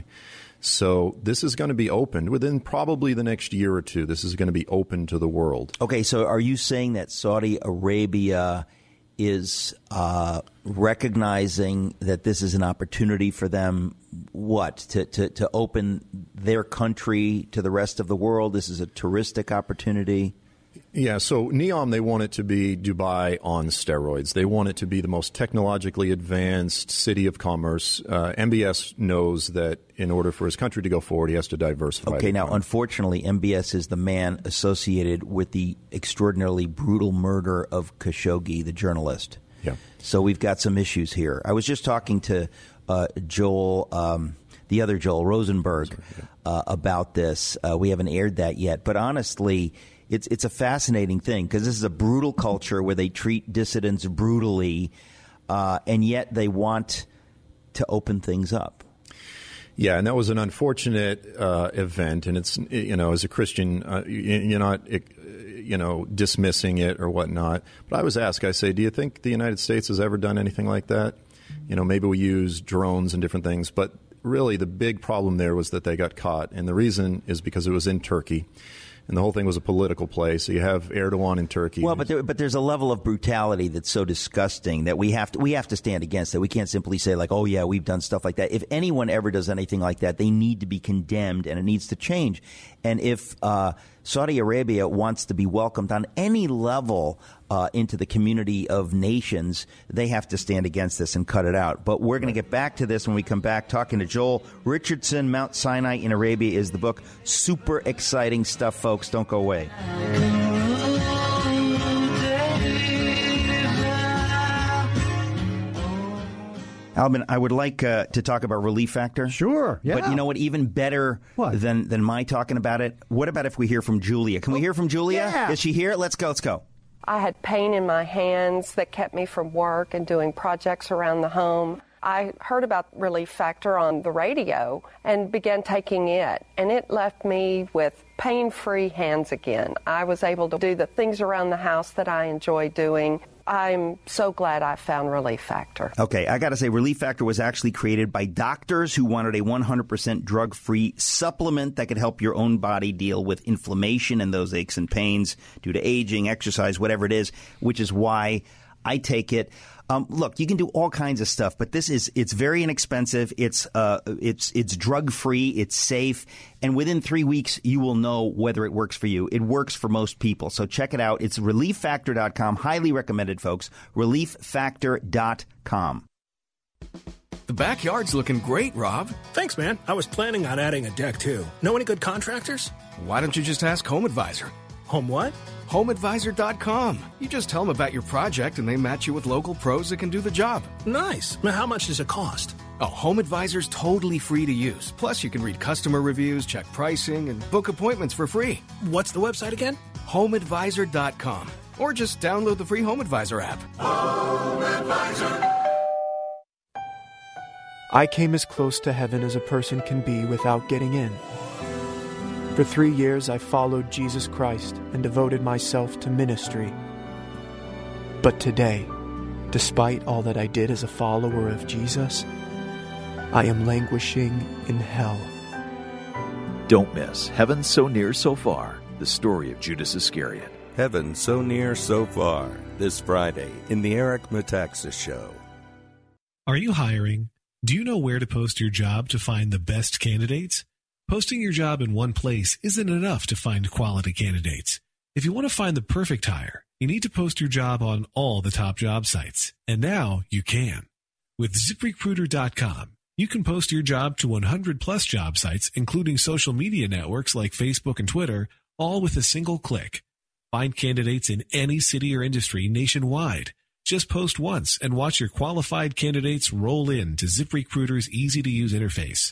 So this is going to be opened within probably the next year or two. This is going to be open to the world. Okay, so are you saying that Saudi Arabia is uh, recognizing that this is an opportunity for them, what, to, to, to open their country to the rest of the world? This is a touristic opportunity? Yeah, so Neom, they want it to be Dubai on steroids. They want it to be the most technologically advanced city of commerce. Uh, M B S knows that in order for his country to go forward, he has to diversify. Okay, now, unfortunately, M B S is the man associated with the extraordinarily brutal murder of Khashoggi, the journalist. Yeah. So we've got some issues here. I was just talking to uh, Joel, um, the other Joel Rosenberg, uh, about this. Uh, we haven't aired that yet, but honestly, It's it's a fascinating thing because this is a brutal culture where they treat dissidents brutally, uh, and yet they want to open things up. Yeah, and that was an unfortunate uh, event, and it's, you know, as a Christian, uh, you're not, you know, dismissing it or whatnot. But I was asked, I say, do you think the United States has ever done anything like that? You know, maybe we use drones and different things, but really the big problem there was that they got caught, and the reason is because it was in Turkey. And the whole thing was a political play. So you have Erdogan in Turkey. Well, but there, but there's a level of brutality that's so disgusting that we have to we have to stand against it. We can't simply say like, oh yeah, we've done stuff like that. If anyone ever does anything like that, they need to be condemned, and it needs to change. And if uh, Saudi Arabia wants to be welcomed on any level uh, into the community of nations, they have to stand against this and cut it out. But we're going to get back to this when we come back, talking to Joel Richardson. Mount Sinai in Arabia is the book. Super exciting stuff, folks. Don't go away. Alvin, I would like uh, to talk about Relief Factor. Sure, yeah. But you know what? Even better what? than than my talking about it, what about if we hear from Julia? Can we hear from Julia? Yeah. Is she here? Let's go, let's go. I had pain in my hands that kept me from work and doing projects around the home. I heard about Relief Factor on the radio and began taking it, and it left me with pain-free hands again. I was able to do the things around the house that I enjoy doing. I'm so glad I found Relief Factor. Okay, I got to say, Relief Factor was actually created by doctors who wanted a one hundred percent drug-free supplement that could help your own body deal with inflammation and those aches and pains due to aging, exercise, whatever it is, which is why I take it. Um, look, you can do all kinds of stuff, but this is, it's very inexpensive. It's, uh, it's, it's drug free. It's safe. And within three weeks, you will know whether it works for you. It works for most people. So check it out. It's relief factor dot com. Highly recommended, folks. relief factor dot com. The backyard's looking great, Rob. Thanks, man. I was planning on adding a deck, too. Know any good contractors? Why don't you just ask Home Advisor? Home what? home advisor dot com. You just tell them about your project and they match you with local pros that can do the job. Nice. Now, how much does it cost? Oh, Home Advisor's totally free to use. Plus, you can read customer reviews, check pricing, and book appointments for free. What's the website again? home advisor dot com. Or just download the free Home Advisor app. Home Advisor. I came as close to heaven as a person can be without getting in. For three years, I followed Jesus Christ and devoted myself to ministry. But today, despite all that I did as a follower of Jesus, I am languishing in hell. Don't miss Heaven So Near So Far, the story of Judas Iscariot. Heaven So Near So Far, this Friday in the Eric Metaxas Show. Are you hiring? Do you know where to post your job to find the best candidates? Posting your job in one place isn't enough to find quality candidates. If you want to find the perfect hire, you need to post your job on all the top job sites. And now you can. With zip recruiter dot com, you can post your job to one hundred plus job sites, including social media networks like Facebook and Twitter, all with a single click. Find candidates in any city or industry nationwide. Just post once and watch your qualified candidates roll in to ZipRecruiter's easy-to-use interface.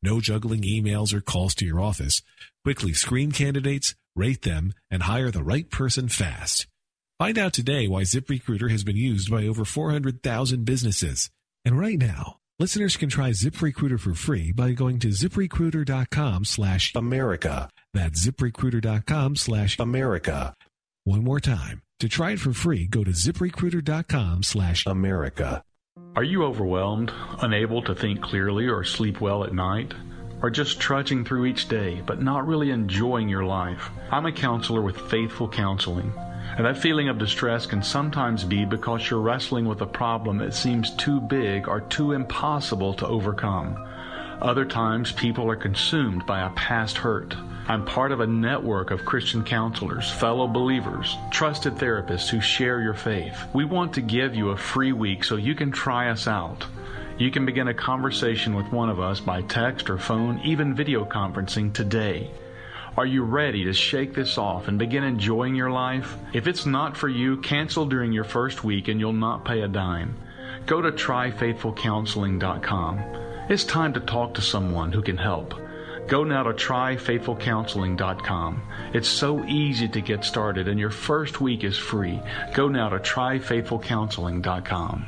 No juggling emails or calls to your office. Quickly screen candidates, rate them, and hire the right person fast. Find out today why ZipRecruiter has been used by over four hundred thousand businesses. And right now, listeners can try ZipRecruiter for free by going to ZipRecruiter.com slash America. That's ZipRecruiter.com slash America. One more time. To try it for free, go to ZipRecruiter.com slash America. Are you overwhelmed, unable to think clearly or sleep well at night? Or just trudging through each day, but not really enjoying your life? I'm a counselor with Faithful Counseling. And that feeling of distress can sometimes be because you're wrestling with a problem that seems too big or too impossible to overcome. Other times, people are consumed by a past hurt. I'm part of a network of Christian counselors, fellow believers, trusted therapists who share your faith. We want to give you a free week so you can try us out. You can begin a conversation with one of us by text or phone, even video conferencing today. Are you ready to shake this off and begin enjoying your life? If it's not for you, cancel during your first week and you'll not pay a dime. Go to try faithful counseling dot com. It's time to talk to someone who can help. Go now to try faithful counseling dot com. It's so easy to get started and your first week is free. Go now to try faithful counseling dot com.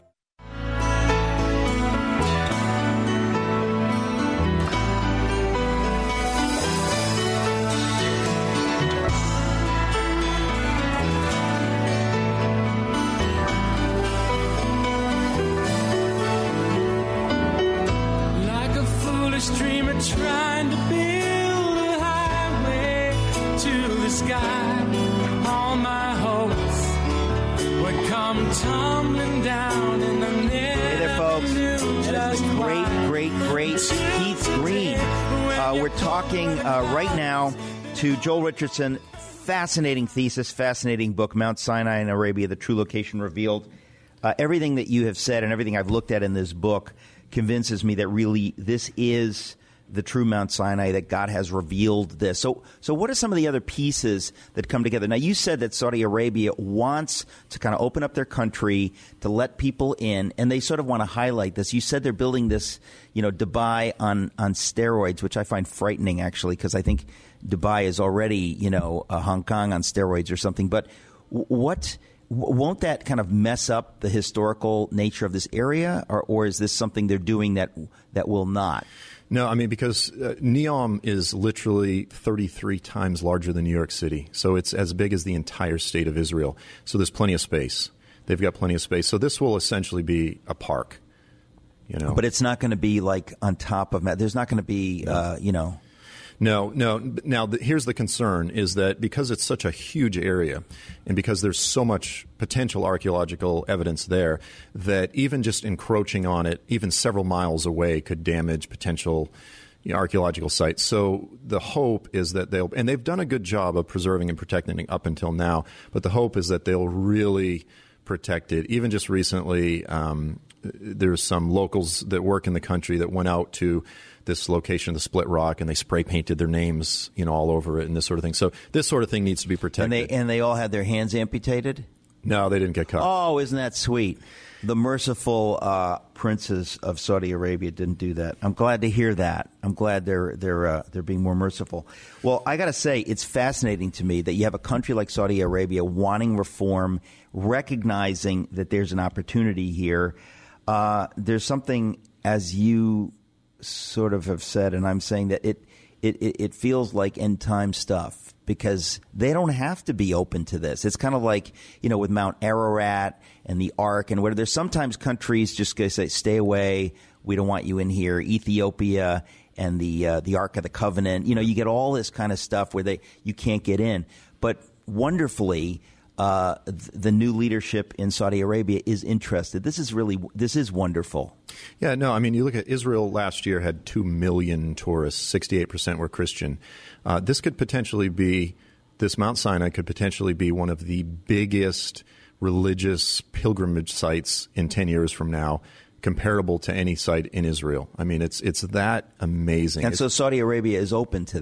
Uh, right now to Joel Richardson. Fascinating thesis, fascinating book, Mount Sinai in Arabia, The True Location Revealed. Uh, everything that you have said and everything I've looked at in this book convinces me that really this is the true Mount Sinai, that God has revealed this. So, so what are some of the other pieces that come together? Now, you said that Saudi Arabia wants to kind of open up their country to let people in, and they sort of want to highlight this. You said they're building this, you know, Dubai on, on steroids, which I find frightening, actually, because I think Dubai is already, you know, a Hong Kong on steroids or something. But what won't that kind of mess up the historical nature of this area, or, or is this something they're doing that that will not? No, I mean, because uh, Neom is literally thirty-three times larger than New York City. So it's as big as the entire state of Israel. So there's plenty of space. They've got plenty of space. So this will essentially be a park, you know. But it's not going to be like on top of – there's not going to be, no. uh, you know – No, no. Now, the, here's the concern is that because it's such a huge area and because there's so much potential archaeological evidence there, that even just encroaching on it, even several miles away, could damage potential you know, archaeological sites. So the hope is that they'll – and they've done a good job of preserving and protecting it up until now, but the hope is that they'll really protect it. Even just recently, um, there's some locals that work in the country that went out to – this location, the Split Rock, and they spray painted their names, you know, all over it and this sort of thing. So this sort of thing needs to be protected. And they and they all had their hands amputated? No, they didn't get cut. Oh, isn't that sweet? The merciful uh, princes of Saudi Arabia didn't do that. I'm glad to hear that. I'm glad they're they're uh, they're being more merciful. Well, I got to say, it's fascinating to me that you have a country like Saudi Arabia wanting reform, recognizing that there's an opportunity here. Uh, there's something, as you sort of have said, and I'm saying that it, it, it feels like end time stuff because they don't have to be open to this. It's kind of like, you know, with Mount Ararat and the Ark and where there's sometimes countries just going to say, stay away, we don't want you in here. Ethiopia and the uh, the Ark of the Covenant, you know, you get all this kind of stuff where they you can't get in. But wonderfully, Uh, the new leadership in Saudi Arabia is interested. This is really, this is wonderful. Yeah, no, I mean, you look at Israel last year had two million tourists, sixty-eight percent were Christian. Uh, this could potentially be, this Mount Sinai could potentially be one of the biggest religious pilgrimage sites in ten years from now, comparable to any site in Israel. I mean, it's it's that amazing. And it's, so Saudi Arabia is open to that.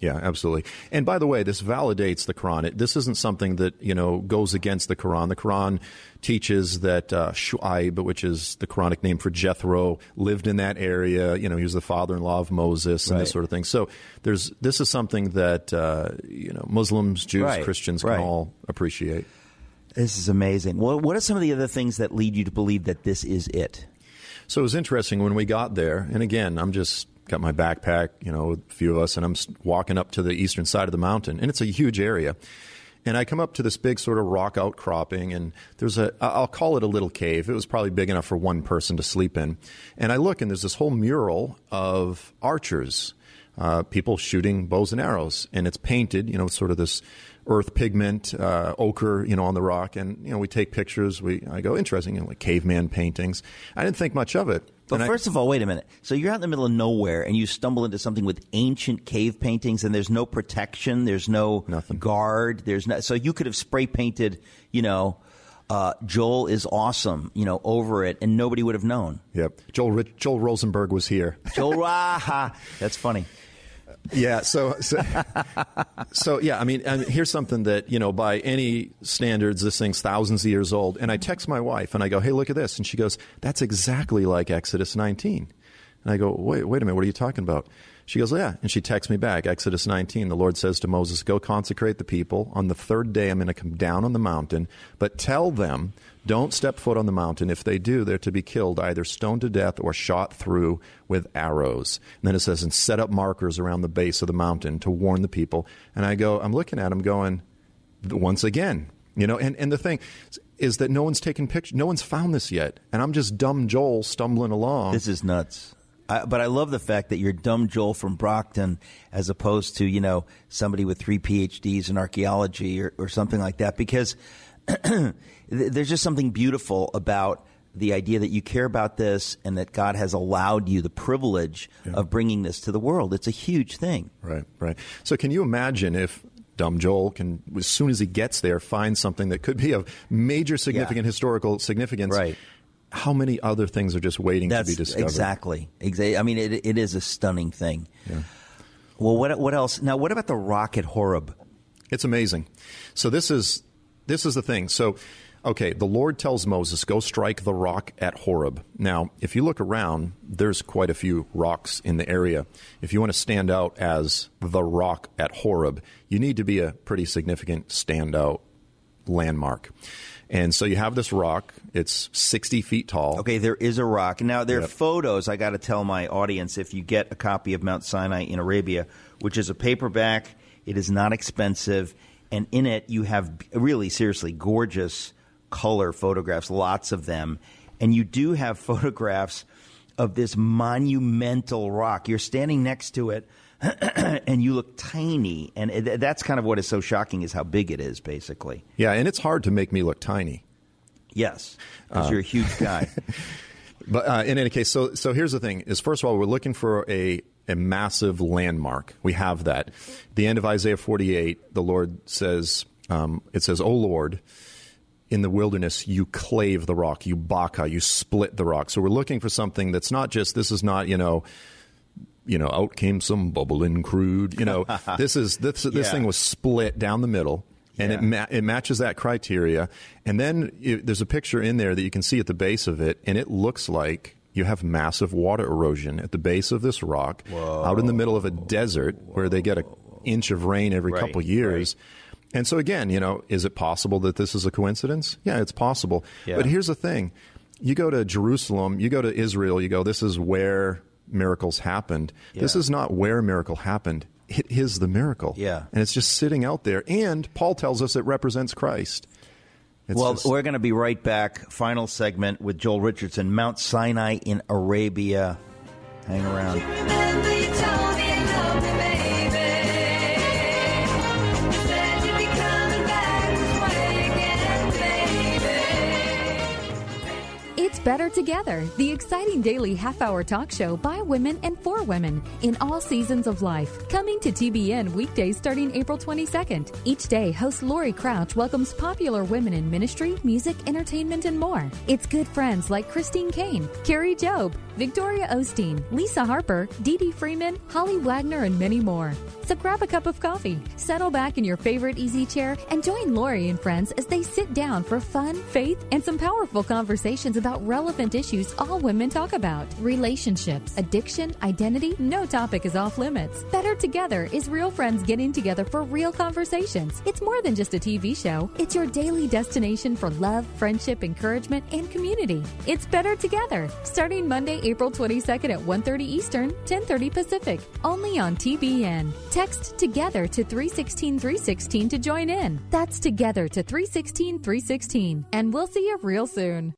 Yeah, absolutely. And by the way, this validates the Quran. It, this isn't something that, you know, goes against the Quran. The Quran teaches that uh, Shu'aib, which is the Quranic name for Jethro, lived in that area. You know, he was the father-in-law of Moses and Right. this sort of thing. So there's this is something that, uh, you know, Muslims, Jews, Right. Christians can Right. all appreciate. This is amazing. Well, what are some of the other things that lead you to believe that this is it? So it was interesting when we got there. And again, I'm just got my backpack, you know, a few of us, and I'm s- walking up to the eastern side of the mountain. And it's a huge area. And I come up to this big sort of rock outcropping, and there's a, I'll call it a little cave. It was probably big enough for one person to sleep in. And I look, and there's this whole mural of archers, uh, people shooting bows and arrows. And it's painted, you know, sort of this earth pigment, uh, ochre, you know, on the rock. And, you know, we take pictures. We I go, interesting, you know, like caveman paintings. I didn't think much of it. But And I- first of all, wait a minute. So you're out in the middle of nowhere, and you stumble into something with ancient cave paintings, and there's no protection, there's no Nothing. guard, there's no. So you could have spray painted, you know, uh, Joel is awesome, you know, over it, and nobody would have known. Yep. Joel Rich, Joel Rosenberg was here. Joel, ah, that's funny. Yeah. So, so, so yeah. I mean, and here's something that, you know, by any standards, this thing's thousands of years old. And I text my wife and I go, "Hey, look at this," and she goes, "That's exactly like Exodus nineteen." And I go, "Wait, wait a minute. What are you talking about?" She goes, "Yeah." And she texts me back, Exodus nineteen. The Lord says to Moses, "Go consecrate the people. On the third day, I'm going to come down on the mountain, but tell them, don't step foot on the mountain. If they do, they're to be killed, either stoned to death or shot through with arrows." And then it says, "And set up markers around the base of the mountain to warn the people." And I go, I'm looking at him going, once again, you know, and, and the thing is that no one's taken pictures. No one's found this yet. And I'm just dumb Joel stumbling along. This is nuts. I, but I love the fact that you're dumb Joel from Brockton as opposed to, you know, somebody with three P H Ds in archaeology or, or something like that, because there's just something beautiful about the idea that you care about this and that God has allowed you the privilege yeah. of bringing this to the world. It's a huge thing. Right, right. So can you imagine if dumb Joel can, as soon as he gets there, find something that could be of major significant yeah. historical significance? Right. How many other things are just waiting That's to be discovered? Exactly. Exactly. I mean, it, it is a stunning thing. Yeah. Well, what what else? Now, what about the rock at Horeb? It's amazing. So this is this is the thing. So, okay, the Lord tells Moses, "Go strike the rock at Horeb." Now, if you look around, there's quite a few rocks in the area. If you want to stand out as the rock at Horeb, you need to be a pretty significant standout landmark. And so you have this rock. It's sixty feet tall. Okay, there is a rock. Now, there are Yep. photos. I got to tell my audience, if you get a copy of Mount Sinai in Arabia, which is a paperback, it is not expensive, and in it you have really, seriously, gorgeous color photographs, lots of them. And you do have photographs of this monumental rock. You're standing next to it, and you look tiny. And it, that's kind of what is so shocking, is how big it is, basically. Yeah, and it's hard to make me look tiny. Yes, because Uh, you're a huge guy. But uh, in any case, so so here's the thing: is first of all, we're looking for a a massive landmark. We have that. At the end of Isaiah forty-eight, the Lord says, um, "It says, O Lord, in the wilderness you clave the rock, you baka, you split the rock." So we're looking for something that's not just. This is not, you know. You know, out came some bubbling crude. You know, this is this this Yeah. thing was split down the middle. And Yeah. it ma- it matches that criteria. And then it, there's a picture in there that you can see at the base of it, and it looks like you have massive water erosion at the base of this rock, Whoa. out in the middle of a desert where they get an inch of rain every Right, couple years. right. And so again, you know, is it possible that this is a coincidence? Yeah, it's possible. Yeah. But here's the thing. You go to Jerusalem, you go to Israel, you go, this is where miracles happened. This Yeah. is not where a miracle happened. It is the miracle. Yeah. And it's just sitting out there. And Paul tells us it represents Christ. It's well, just- we're going to be right back. Final segment with Joel Richardson, Mount Sinai in Arabia. Hang around. It's better to Together, the exciting daily half-hour talk show by women and for women in all seasons of life. Coming to T B N weekdays starting April twenty-second. Each day, host Lori Crouch welcomes popular women in ministry, music, entertainment, and more. It's good friends like Christine Kane, Carrie Job, Victoria Osteen, Lisa Harper, Dee Dee Freeman, Holly Wagner, and many more. So grab a cup of coffee, settle back in your favorite easy chair, and join Lori and friends as they sit down for fun, faith, and some powerful conversations about relevant issues all women talk about. Relationships, addiction, identity, no topic is off limits. Better Together is real friends getting together for real conversations. It's more than just a T V show. It's your daily destination for love, friendship, encouragement, and community. It's Better Together, starting Monday, April twenty-second at one thirty Eastern, ten thirty Pacific, only on T B N. Text TOGETHER to three one six, three one six to join in. That's TOGETHER to three one six, three one six. And we'll see you real soon.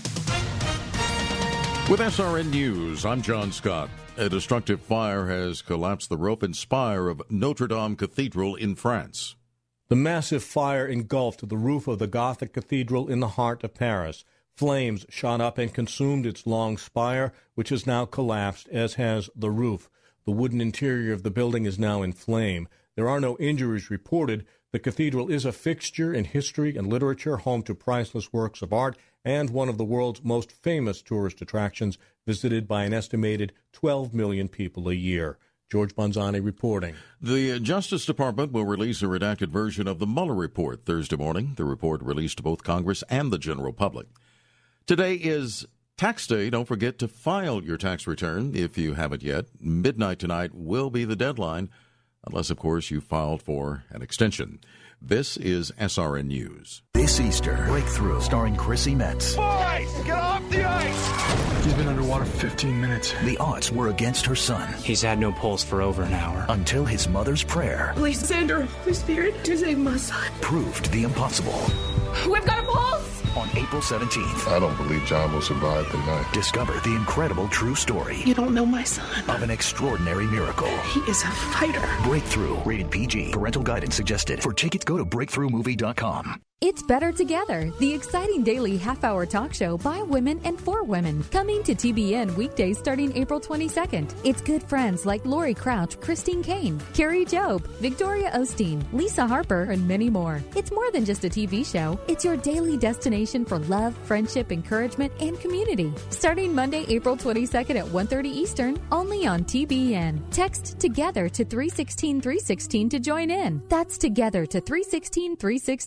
With S R N News, I'm John Scott. A destructive fire has collapsed the roof and spire of Notre Dame Cathedral in France. The massive fire engulfed the roof of the Gothic cathedral in the heart of Paris. Flames shot up and consumed its long spire, which has now collapsed, as has the roof. The wooden interior of the building is now in flame. There are no injuries reported. The cathedral is a fixture in history and literature, home to priceless works of art, and one of the world's most famous tourist attractions, visited by an estimated twelve million people a year. George Bonzani reporting. The Justice Department will release a redacted version of the Mueller report Thursday morning. The report released to both Congress and the general public. Today is tax day. Don't forget to file your tax return if you haven't yet. Midnight tonight will be the deadline, unless, of course, you filed for an extension. This is S R N News. This Easter, Breakthrough, starring Chrissy Metz. Boys, get off the ice! She's been underwater for fifteen minutes. The odds were against her son. He's had no pulse for over an hour. Until his mother's prayer. Please send her, Holy Spirit, to save my son. Proved the impossible. We've got a pulse! On April seventeenth. I don't believe John will survive the night. Discover the incredible true story. You don't know my son. Of an extraordinary miracle. He is a fighter. Breakthrough. Rated P G. Parental guidance suggested. For tickets, go to breakthrough movie dot com. It's Better Together, the exciting daily half-hour talk show by women and for women. Coming to T B N weekdays starting April twenty-second. It's good friends like Lori Crouch, Christine Kane, Carrie Job, Victoria Osteen, Lisa Harper, and many more. It's more than just a T V show. It's your daily destination for love, friendship, encouragement, and community. Starting Monday, April twenty-second at one thirty Eastern, only on T B N. Text TOGETHER to three one six, three one six to join in. That's TOGETHER to three one six, three one six.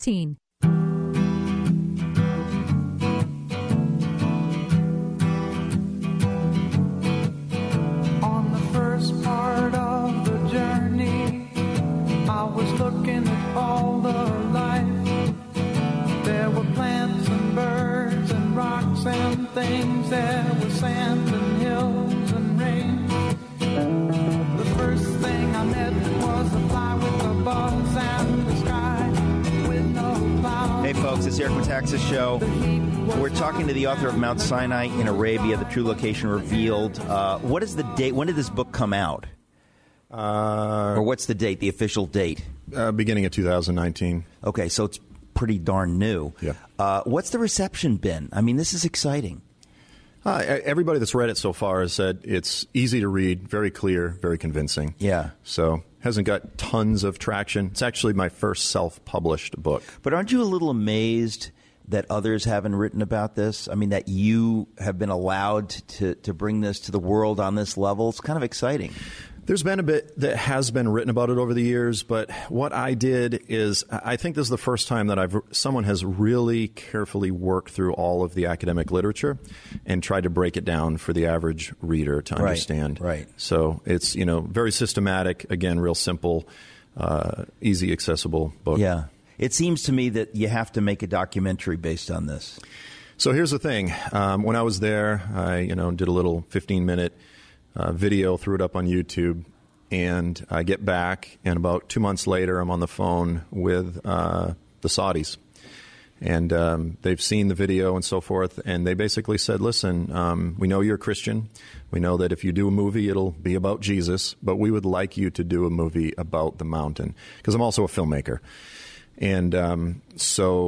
Part of the journey, I was looking at all the life. There were plants and birds and rocks and things. There was sand and hills and rain. The first thing I met was a fly with a buzz and the sky with no clouds. Hey folks, it's Eric Metaxas Show. We're talking to the author of Mount Sinai in Arabia, The True Location Revealed. Uh, what is the date? When did this book come out? Uh, or what's the date, the official date? Uh, beginning of two thousand nineteen. Okay, so it's pretty darn new. Yeah. Uh, what's the reception been? I mean, this is exciting. Uh, everybody that's read it so far has said it's easy to read, very clear, very convincing. Yeah. So hasn't got tons of traction. It's actually my first self-published book. But aren't you a little amazed that others haven't written about this? I mean, that you have been allowed to, to bring this to the world on this level? It's kind of exciting. There's been a bit that has been written about it over the years, but what I did is I think this is the first time that I've someone has really carefully worked through all of the academic literature and tried to break it down for the average reader to understand. Right, right. So it's, you know, very systematic, again, real simple, uh, easy, accessible book. Yeah. It seems to me that you have to make a documentary based on this. So here's the thing. Um, when I was there, I, you know, did a little fifteen-minute Uh, video, threw it up on YouTube, and I get back, and about two months later, I'm on the phone with uh, the Saudis, and um, they've seen the video and so forth, and they basically said, listen, um, we know you're a Christian. We know that if you do a movie, it'll be about Jesus, but we would like you to do a movie about the mountain, because I'm also a filmmaker. And um, so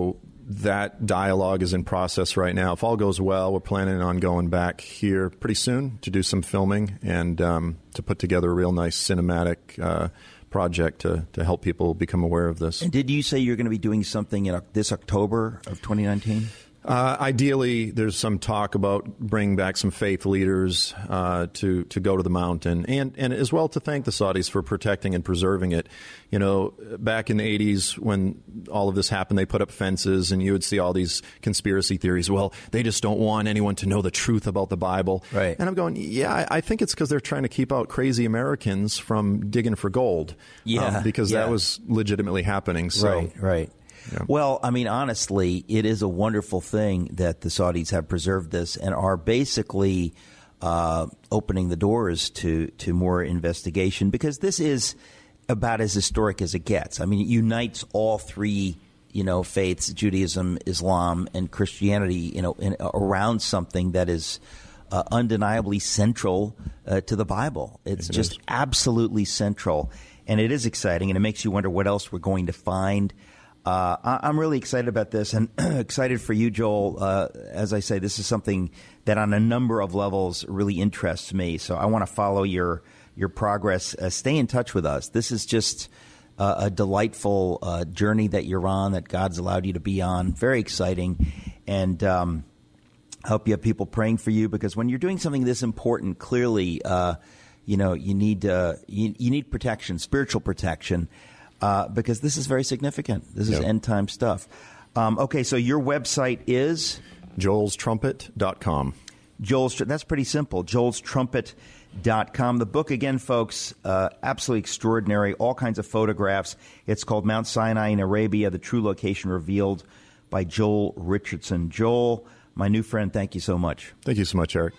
that dialogue is in process right now. If all goes well, we're planning on going back here pretty soon to do some filming and um, to put together a real nice cinematic uh, project to, to help people become aware of this. And did you say you're going to be doing something in this October of twenty nineteen? Uh, ideally, there's some talk about bringing back some faith leaders uh, to to go to the mountain, and and as well to thank the Saudis for protecting and preserving it. You know, back in the eighties when all of this happened, they put up fences, and you would see all these conspiracy theories. Well, they just don't want anyone to know the truth about the Bible. Right. And I'm going, yeah, I, I think it's because they're trying to keep out crazy Americans from digging for gold. Yeah, um, because yeah. that was legitimately happening. So. Right. Right. Yeah. Well, I mean, honestly, it is a wonderful thing that the Saudis have preserved this and are basically uh, opening the doors to, to more investigation, because this is about as historic as it gets. I mean, it unites all three, you know, faiths, Judaism, Islam, and Christianity, you know, in, around something that is uh, undeniably central uh, to the Bible. It's it just is. absolutely central, and it is exciting, and it makes you wonder what else we're going to find. Uh, I'm really excited about this, and excited for you, Joel. Uh, as I say, this is something that on a number of levels really interests me. So I want to follow your your progress. Uh, stay in touch with us. This is just uh, a delightful uh, journey that you're on, that God's allowed you to be on. Very exciting. And um, I hope you have people praying for you, because when you're doing something this important, clearly, uh, you know, you need uh, you, you need protection, spiritual protection. Uh, because this is very significant. This is yep. end-time stuff. Um, okay, so your website is? joels trumpet dot com. Joel's, that's pretty simple, joels trumpet dot com. The book, again, folks, uh, absolutely extraordinary, all kinds of photographs. It's called Mount Sinai in Arabia, The True Location Revealed, by Joel Richardson. Joel, my new friend, thank you so much. Thank you so much, Eric.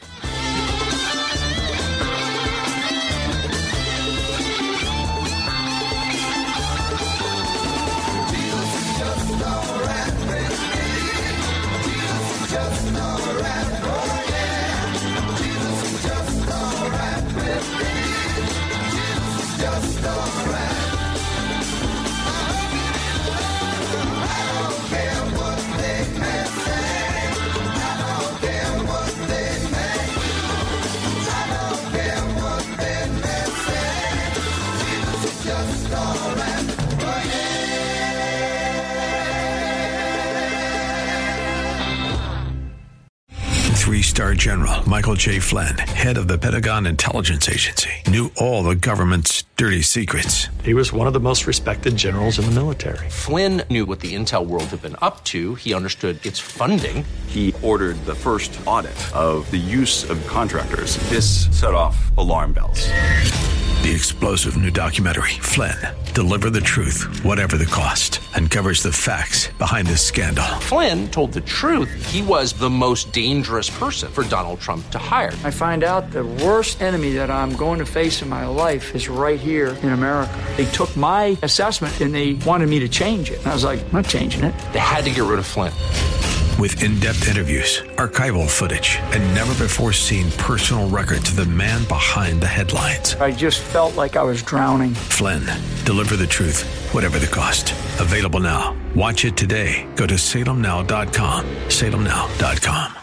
Three-star General Michael J. Flynn, head of the Pentagon Intelligence Agency, knew all the government's dirty secrets. He was one of the most respected generals in the military. Flynn knew what the intel world had been up to. He understood its funding. He ordered the first audit of the use of contractors. This set off alarm bells. The explosive new documentary, Flynn, Deliver the Truth, Whatever the Cost, uncovers the facts behind this scandal. Flynn told the truth. He was the most dangerous person for Donald Trump to hire. I find out the worst enemy that I'm going to face in my life is right here in America. They took my assessment and they wanted me to change it. And I was like, I'm not changing it. They had to get rid of Flynn. With in-depth interviews, archival footage, and never-before-seen personal records of the man behind the headlines. I just felt like I was drowning. Flynn, Deliver the Truth, Whatever the Cost. Available now. Watch it today. Go to salem now dot com. salem now dot com.